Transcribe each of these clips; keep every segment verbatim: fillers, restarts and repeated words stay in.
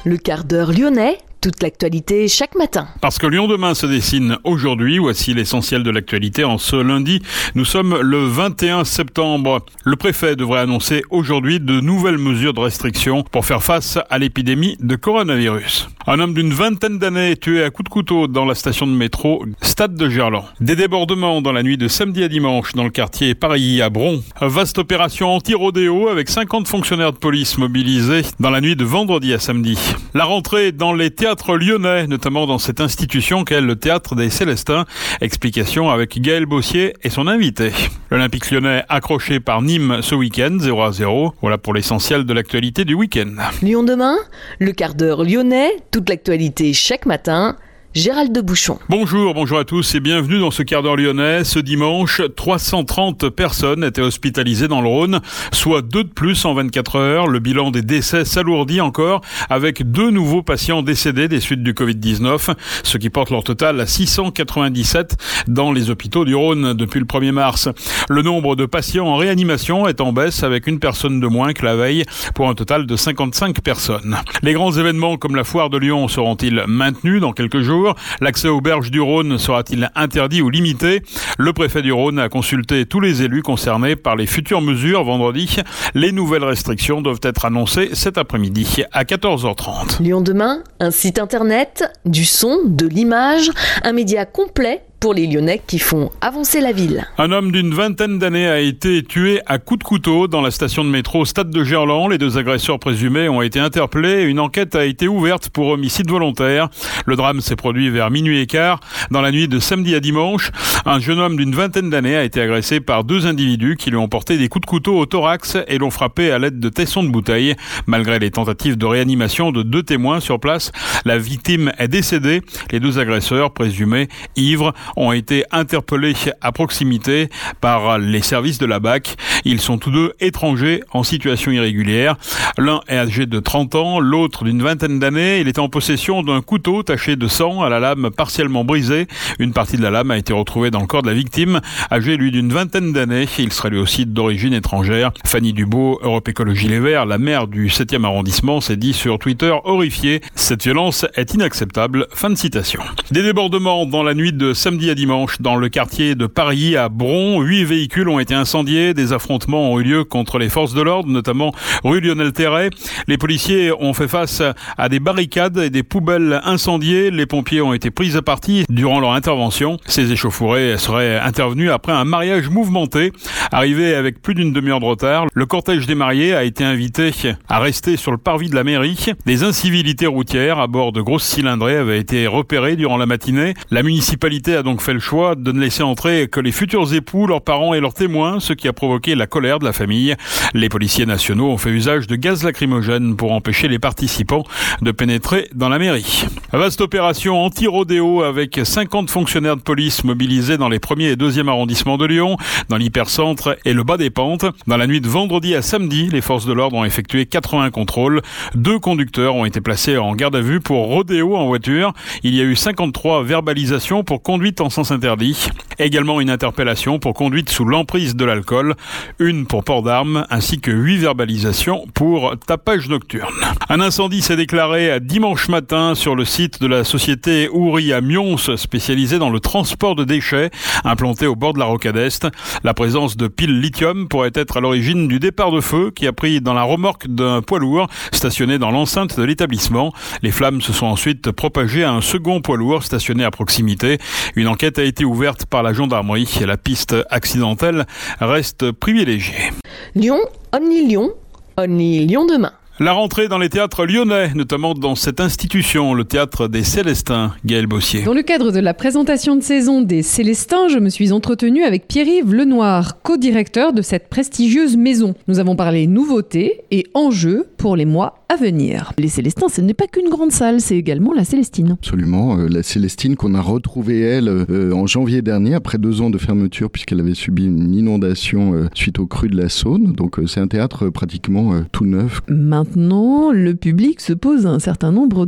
le quart d'heure lyonnais, toute l'actualité chaque matin. Parce que Lyon demain se dessine aujourd'hui, voici l'essentiel de l'actualité en ce lundi. Nous sommes le vingt et un septembre. Le préfet devrait annoncer aujourd'hui de nouvelles mesures de restriction pour faire face à l'épidémie de coronavirus. Un homme d'une vingtaine d'années est tué à coups de couteau dans la station de métro Stade de Gerland. Des débordements dans la nuit de samedi à dimanche dans le quartier Parilly à Bron. Vaste opération anti-rodéo avec cinquante fonctionnaires de police mobilisés dans la nuit de vendredi à samedi. La rentrée dans les théâtres lyonnais, notamment dans cette institution qu'est le Théâtre des Célestins. Explication avec Gaël Bossier et son invité. L'Olympique lyonnais accroché par Nîmes ce week-end, zéro à zéro. Voilà pour l'essentiel de l'actualité du week-end. Lyon demain, le quart d'heure lyonnais, toute l'actualité chaque matin. Gérald de Bouchon. Bonjour, bonjour à tous et bienvenue dans ce quart d'heure lyonnais. Ce dimanche, trois cent trente personnes étaient hospitalisées dans le Rhône, soit deux de plus en vingt-quatre heures. Le bilan des décès s'alourdit encore avec deux nouveaux patients décédés des suites du covid dix-neuf, ce qui porte leur total à six cent quatre-vingt-dix-sept dans les hôpitaux du Rhône depuis le premier mars. Le nombre de patients en réanimation est en baisse avec une personne de moins que la veille pour un total de cinquante-cinq personnes. Les grands événements comme la foire de Lyon seront-ils maintenus dans quelques jours? L'accès aux berges du Rhône sera-t-il interdit ou limité? Le préfet du Rhône a consulté tous les élus concernés par les futures mesures vendredi. Les nouvelles restrictions doivent être annoncées cet après-midi à quatorze heures trente. Lyon demain, un site internet, du son, de l'image, un média complet pour les Lyonnais qui font avancer la ville. Un homme d'une vingtaine d'années a été tué à coups de couteau dans la station de métro Stade de Gerland. Les deux agresseurs présumés ont été interpellés. Une enquête a été ouverte pour homicide volontaire. Le drame s'est produit vers minuit et quart dans la nuit de samedi à dimanche. Un jeune homme d'une vingtaine d'années a été agressé par deux individus qui lui ont porté des coups de couteau au thorax et l'ont frappé à l'aide de tessons de bouteille. Malgré les tentatives de réanimation de deux témoins sur place, la victime est décédée. Les deux agresseurs présumés ivres ont été interpellés à proximité par les services de la B A C. Ils sont tous deux étrangers en situation irrégulière. L'un est âgé de trente ans, l'autre d'une vingtaine d'années. Il était en possession d'un couteau taché de sang à la lame partiellement brisée. Une partie de la lame a été retrouvée dans le corps de la victime, âgé lui d'une vingtaine d'années. Il serait lui aussi d'origine étrangère. Fanny Dubo, Europe Écologie Les Verts, la maire du septième arrondissement, s'est dit sur Twitter horrifiée. Cette violence est inacceptable. Fin de citation. Des débordements dans la nuit de samedi à dimanche dans le quartier de Parilly à Bron. Huit véhicules ont été incendiés. Des affrontements ont eu lieu contre les forces de l'ordre, notamment rue Lionel-Terray. Les policiers ont fait face à des barricades et des poubelles incendiées. Les pompiers ont été pris à partie durant leur intervention. Ces échauffourées seraient intervenues après un mariage mouvementé. Arrivé avec plus d'une demi-heure de retard, le cortège des mariés a été invité à rester sur le parvis de la mairie. Des incivilités routières à bord de grosses cylindrées avaient été repérées durant la matinée. La municipalité a donc fait le choix de ne laisser entrer que les futurs époux, leurs parents et leurs témoins, ce qui a provoqué la colère de la famille. Les policiers nationaux ont fait usage de gaz lacrymogène pour empêcher les participants de pénétrer dans la mairie. Vaste opération anti-rodéo avec cinquante fonctionnaires de police mobilisés dans les premiers et deuxième arrondissements de Lyon, dans l'hypercentre et le bas des pentes. Dans la nuit de vendredi à samedi, les forces de l'ordre ont effectué quatre-vingts contrôles. Deux conducteurs ont été placés en garde à vue pour rodéo en voiture. Il y a eu cinquante-trois verbalisations pour conduite en sens interdit. Également une interpellation pour conduite sous l'emprise de l'alcool, une pour port d'armes, ainsi que huit verbalisations pour tapage nocturne. Un incendie s'est déclaré dimanche matin sur le site de la société Ouri à Mions, spécialisée dans le transport de déchets, implantée au bord de la rocade Est. La présence de piles lithium pourrait être à l'origine du départ de feu qui a pris dans la remorque d'un poids lourd stationné dans l'enceinte de l'établissement. Les flammes se sont ensuite propagées à un second poids lourd stationné à proximité. Une enquête a été ouverte par la gendarmerie et la piste accidentelle reste privilégiée. Lyon, Only Lyon, Only Lyon demain. La rentrée dans les théâtres lyonnais, notamment dans cette institution, le Théâtre des Célestins. Gaël Bossier. Dans le cadre de la présentation de saison des Célestins, je me suis entretenue avec Pierre-Yves Lenoir, co-directeur de cette prestigieuse maison. Nous avons parlé nouveautés et enjeux pour les mois à venir. Les Célestins, ce n'est pas qu'une grande salle, c'est également la Célestine. Absolument, euh, la Célestine qu'on a retrouvée, elle, euh, en janvier dernier, après deux ans de fermeture, puisqu'elle avait subi une inondation euh, suite aux crues de la Saône. Donc euh, c'est un théâtre euh, pratiquement euh, tout neuf. Maintenant, le public se pose un certain nombre de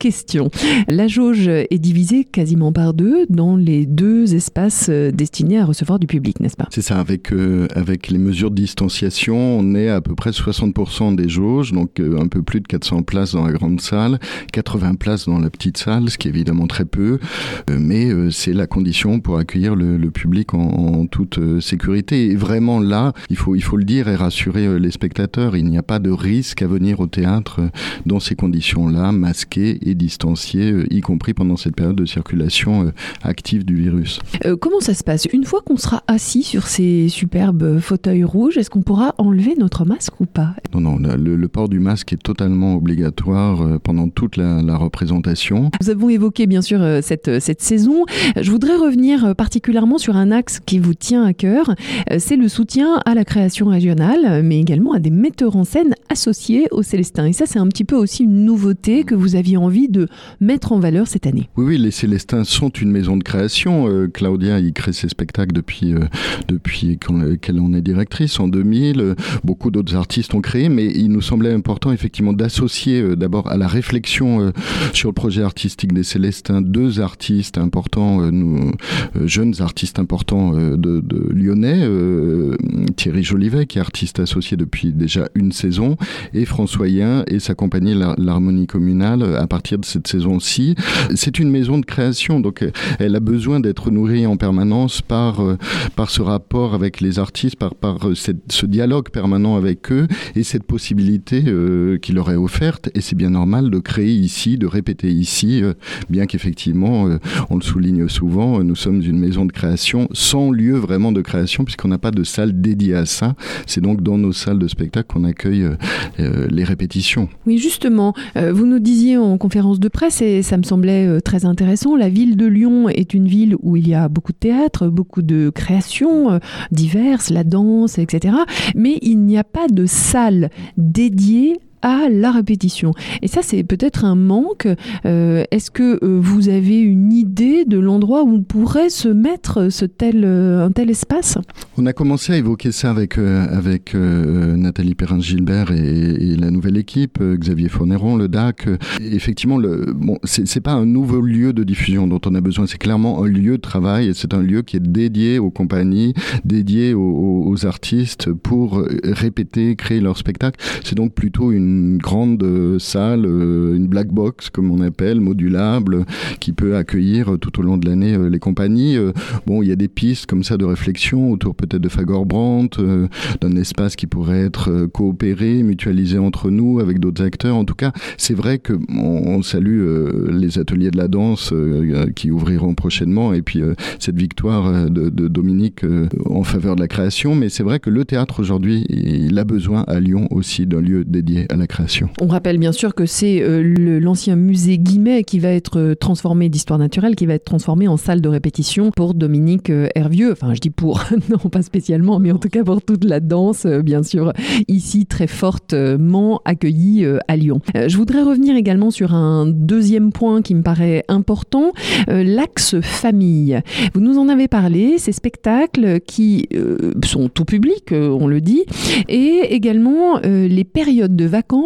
question. La jauge est divisée quasiment par deux dans les deux espaces destinés à recevoir du public, n'est-ce pas ? C'est ça, avec, euh, avec les mesures de distanciation, on est à peu près soixante pour cent des jauges, donc euh, un peu plus de quatre cents places dans la grande salle, quatre-vingts places dans la petite salle, ce qui est évidemment très peu, euh, mais euh, c'est la condition pour accueillir le, le public en, en toute euh, sécurité. Et vraiment là, il faut, il faut le dire et rassurer euh, les spectateurs, il n'y a pas de risque à venir au théâtre euh, dans ces conditions-là, masqués et distanciés, euh, y compris pendant cette période de circulation euh, active du virus. Euh, comment ça se passe ? Une fois qu'on sera assis sur ces superbes fauteuils rouges, est-ce qu'on pourra enlever notre masque ou pas ? Non, non, le, le port du masque est totalement obligatoire euh, pendant toute la, la représentation. Nous avons évoqué bien sûr euh, cette, cette saison. Je voudrais revenir euh, particulièrement sur un axe qui vous tient à cœur. Euh, c'est le soutien à la création régionale, mais également à des metteurs en scène associés aux Célestins. Et ça, c'est un petit peu aussi une nouveauté que vous aviez envie de mettre en valeur cette année. Oui, oui, les Célestins sont une maison de création. Euh, Claudia y crée ses spectacles depuis, euh, depuis qu'elle en est directrice en deux mille. Euh, beaucoup d'autres artistes ont créé, mais il nous semblait important effectivement d'associer euh, d'abord à la réflexion euh, sur le projet artistique des Célestins deux artistes importants, euh, nous, euh, jeunes artistes importants euh, de, de lyonnais, euh, Thierry Jolivet qui est artiste associé depuis déjà une saison, et François Yen et sa compagnie l'Harmonie Communale à partir de cette saison-ci. C'est une maison de création, donc elle a besoin d'être nourrie en permanence par, euh, par ce rapport avec les artistes, par, par euh, cette, ce dialogue permanent avec eux et cette possibilité euh, qui leur est offerte. Et c'est bien normal de créer ici, de répéter ici, euh, bien qu'effectivement, euh, on le souligne souvent, euh, nous sommes une maison de création sans lieu vraiment de création puisqu'on n'a pas de salle dédiée à ça. C'est donc dans nos salles de spectacle qu'on accueille euh, euh, les répétitions. Oui, justement, euh, vous nous disiez en conférence de presse, et ça me semblait euh, très intéressant, la ville de Lyon est une ville où il y a beaucoup de théâtre, beaucoup de créations euh, diverses, la danse, et cetera. Mais il n'y a pas de salle dédiée à la répétition. Et ça, c'est peut-être un manque. Euh, est-ce que euh, vous avez une idée de l'endroit où pourrait se mettre ce tel, euh, un tel espace ? On a commencé à évoquer ça avec, euh, avec euh, Nathalie Perrin-Gilbert et, et la nouvelle équipe, euh, Xavier Fourneron, le D A C. Et effectivement, le, bon, c'est, c'est pas un nouveau lieu de diffusion dont on a besoin, c'est clairement un lieu de travail et c'est un lieu qui est dédié aux compagnies, dédié aux, aux artistes pour répéter, créer leur spectacle. C'est donc plutôt une une grande salle, une black box comme on appelle, modulable, qui peut accueillir tout au long de l'année les compagnies. Bon, il y a des pistes comme ça de réflexion autour peut-être de Fagor Brandt, d'un espace qui pourrait être coopéré, mutualisé entre nous avec d'autres acteurs. En tout cas, c'est vrai que on salue les ateliers de la danse qui ouvriront prochainement et puis cette victoire de, de Dominique en faveur de la création. Mais c'est vrai que le théâtre aujourd'hui, il a besoin à Lyon aussi d'un lieu dédié à la création. On rappelle bien sûr que c'est euh, le, l'ancien musée Guimet qui va être transformé d'histoire naturelle, qui va être transformé en salle de répétition pour Dominique euh, Hervieux. Enfin, je dis pour, non pas spécialement, mais en tout cas pour toute la danse, euh, bien sûr, ici très fortement accueillie euh, à Lyon. Euh, je voudrais revenir également sur un deuxième point qui me paraît important, euh, l'axe famille. Vous nous en avez parlé, ces spectacles qui euh, sont tout public, euh, on le dit, et également euh, les périodes de vacances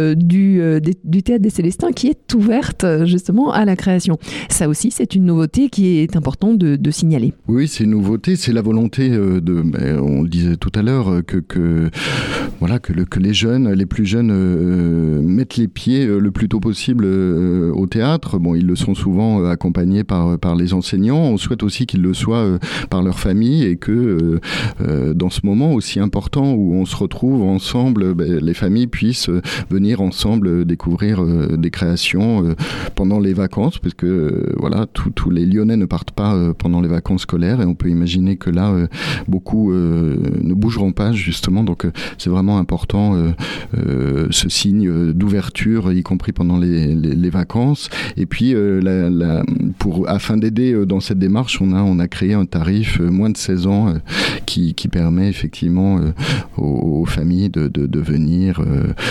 du, du Théâtre des Célestins qui est ouverte justement à la création. Ça aussi, c'est une nouveauté qui est important de, de signaler. Oui, c'est une nouveauté, c'est la volonté de, on le disait tout à l'heure, que, que, voilà, que, le, que les jeunes, les plus jeunes euh, mettent les pieds le plus tôt possible euh, au théâtre. Bon, ils le sont souvent euh, accompagnés par, par les enseignants. On souhaite aussi qu'ils le soient euh, par leur famille et que euh, euh, dans ce moment aussi important où on se retrouve ensemble, ben, les familles puissent venir ensemble découvrir euh, des créations euh, pendant les vacances, parce que euh, voilà, tous les Lyonnais ne partent pas euh, pendant les vacances scolaires et on peut imaginer que là, euh, beaucoup euh, ne bougeront pas justement, donc euh, c'est vraiment important euh, euh, ce signe d'ouverture, y compris pendant les, les, les vacances. Et puis, euh, la, la, pour, afin d'aider euh, dans cette démarche, on a, on a créé un tarif euh, moins de seize ans euh, qui, qui permet effectivement euh, aux, aux familles de, de, de venir euh,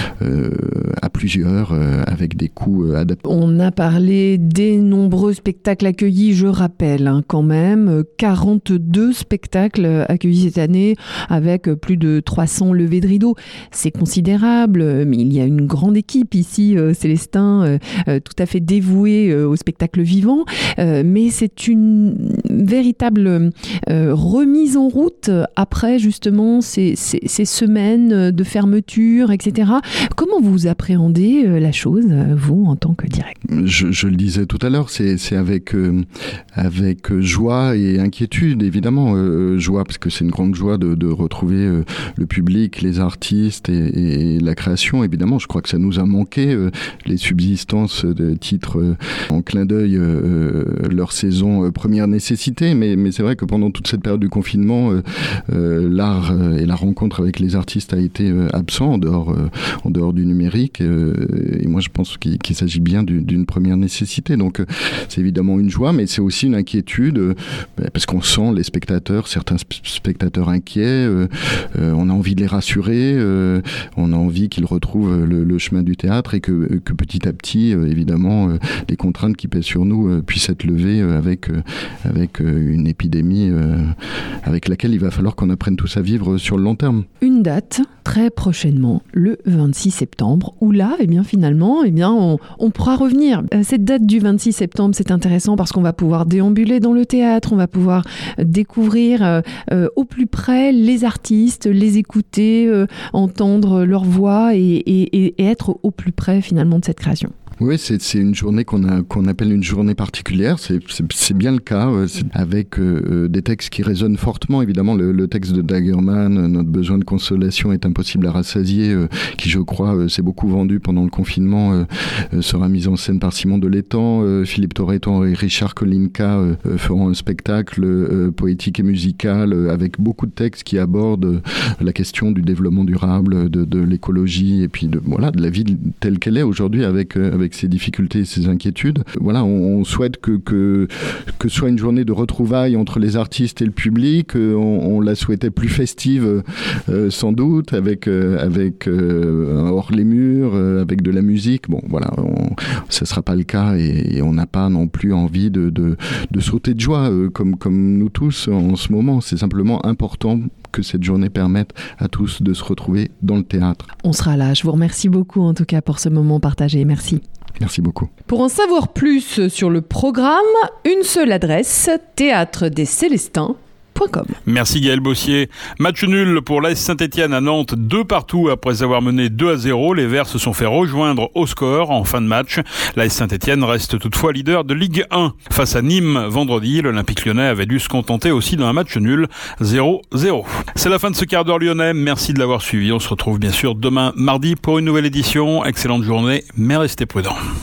euh, à plusieurs, euh, avec des coûts euh, adaptés. On a parlé des nombreux spectacles accueillis, je rappelle hein, quand même, quarante-deux spectacles accueillis cette année avec plus de trois cents levées de rideaux. C'est considérable, mais il y a une grande équipe ici, euh, Célestin, euh, tout à fait dévouée euh, au spectacle vivant, euh, mais c'est une véritable euh, remise en route après justement ces, ces, ces semaines de fermeture, et cetera. Comment vous appréhendez euh, la chose, vous, en tant que directeur ? je, je le disais tout à l'heure, c'est, c'est avec, euh, avec joie et inquiétude, évidemment. Euh, joie, parce que c'est une grande joie de, de retrouver euh, le public, les artistes et, et la création, évidemment. Je crois que ça nous a manqué, euh, les subsistances de titres euh, en clin d'œil, euh, leur saison euh, première nécessité, mais, mais c'est vrai que pendant toute cette période du confinement, euh, euh, l'art euh, et la rencontre avec les artistes a été euh, absent en dehors, euh, en dehors du numérique, euh, et moi je pense qu'il, qu'il s'agit bien d'une, d'une première nécessité. Donc euh, c'est évidemment une joie, mais c'est aussi une inquiétude, euh, parce qu'on sent les spectateurs, certains sp- spectateurs inquiets, euh, euh, on a envie de les rassurer, euh, on a envie qu'ils retrouvent le, le chemin du théâtre, et que, que petit à petit, euh, évidemment, euh, les contraintes qui pèsent sur nous euh, puissent être levées euh, avec, euh, avec euh, une épidémie euh, avec laquelle il va falloir qu'on apprenne tous à vivre sur le long terme. Une date, très prochainement, le vingt-six septembre, où là, eh bien, finalement, eh bien, on, on pourra revenir. Cette date du vingt-six septembre, c'est intéressant parce qu'on va pouvoir déambuler dans le théâtre, on va pouvoir découvrir euh, euh, au plus près les artistes, les écouter, euh, entendre leur voix et, et, et être au plus près finalement de cette création. Oui, c'est, c'est une journée qu'on, a, qu'on appelle une journée particulière. C'est, c'est, c'est bien le cas, euh, c'est avec euh, des textes qui résonnent fortement. Évidemment, le, le texte de Dagerman, euh, Notre besoin de consolation est impossible à rassasier, euh, qui, je crois, euh, s'est beaucoup vendu pendant le confinement, euh, euh, sera mise en scène par Simon Delétang. Euh, Philippe Torreton et Richard Kolinka euh, euh, feront un spectacle euh, poétique et musical euh, avec beaucoup de textes qui abordent euh, la question du développement durable, de, de l'écologie et puis de, voilà, de la vie telle qu'elle est aujourd'hui avec, euh, avec ses difficultés et ses inquiétudes. Voilà, on, on souhaite que, que, que ce soit une journée de retrouvailles entre les artistes et le public. On, on la souhaitait plus festive, euh, sans doute, avec, euh, avec euh, hors les murs, euh, avec de la musique. Bon, voilà, on, ça ne sera pas le cas et, et on n'a pas non plus envie de, de, de sauter de joie, euh, comme, comme nous tous en ce moment. C'est simplement important que cette journée permette à tous de se retrouver dans le théâtre. On sera là. Je vous remercie beaucoup en tout cas pour ce moment partagé. Merci. Merci beaucoup. Pour en savoir plus sur le programme, une seule adresse, théâtre des célestins point com. Merci Gaël Bossier. Match nul pour l'A S Saint-Etienne à Nantes, deux partout après avoir mené deux à zéro. Les Verts se sont fait rejoindre au score en fin de match. L'A S Saint-Etienne reste toutefois leader de Ligue un. Face à Nîmes vendredi, l'Olympique lyonnais avait dû se contenter aussi d'un match nul, zéro zéro. C'est la fin de ce quart d'heure lyonnais. Merci de l'avoir suivi. On se retrouve bien sûr demain mardi pour une nouvelle édition. Excellente journée, mais restez prudents.